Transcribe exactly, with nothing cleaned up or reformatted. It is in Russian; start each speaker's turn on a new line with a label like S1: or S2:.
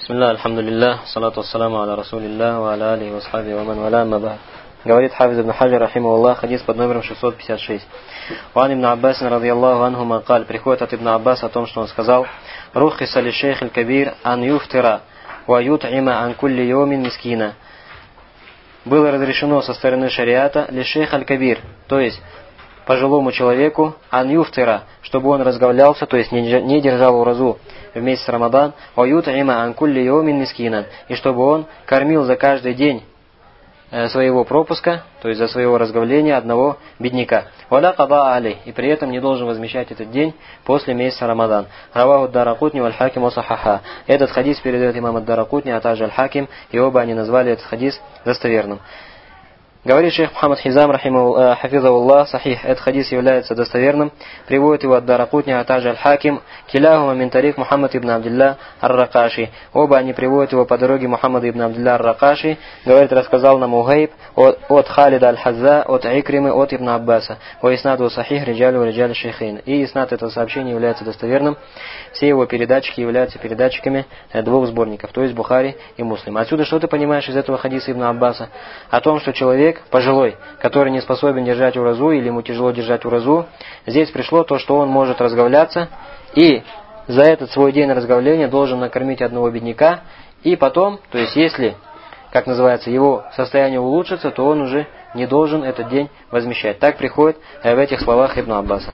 S1: Бисмилля, альхамдулилля, салату вассаламу аля расулилля, ва аля алихи ва асхаби ва ман валя, амма ба'д. Говорит Хафиз ибн Хаджар, рахимахуллах, хадис под номером шестьсот пятьдесят шесть. Ван ибн Аббас, радiyallahu анху, мақаль, приходит от ибн Аббаса о том, что он сказал: «Рухиса ли шейх аль-кабир ан юфтира, ва ют'iма ан кулли йомин мискина». Было разрешено со стороны шариата ли шейх аль-кабир, то есть пожилому человеку, ан юфтира, чтобы он разговлялся, то есть не держал уразу в месяц Рамадан, ва ют'iма ан кулли йомин мискина, и чтобы он кормил за каждый день своего пропуска, то есть за своего разговления одного бедняка. Валя када али, и при этом не должен возмещать этот день после месяца Рамадан. Раваху ад-Даракутни валь хаким ва сахаха. Этот хадис передает имам ад-Даракутни, а также аль-Хаким, и оба они назвали этот хадис достоверным. Говорит шейх Мухаммад Хизам, рахимаху хафизахуллах, сахих, этот хадис является достоверным, приводит его от Даракутни, а также аль-Хаким, киляхума мин тарик Мухаммад ибн Абдилля ар-Ракаши. Оба они приводят его по дороге Мухаммада ибн Абдилля ар-Ракаши. Говорит, рассказал нам Угайб от, от Халида аль-Хазза, от Икримы, от ибн Аббаса. О иснаду сахих риджалю риджалю шейхейн. И иснад этого сообщения является достоверным. Все его передатчики являются передатчиками двух сборников, то есть Бухари и Муслим. Отсюда что ты понимаешь из этого хадиса ибн Аббаса? О том, что человек пожилой, который не способен держать уразу или ему тяжело держать уразу, здесь пришло то, что он может разговляться, и за этот свой день разговления должен накормить одного бедняка, и потом, то есть если, как называется, его состояние улучшится, то он уже не должен этот день возмещать. Так приходит в этих словах ибн Аббаса.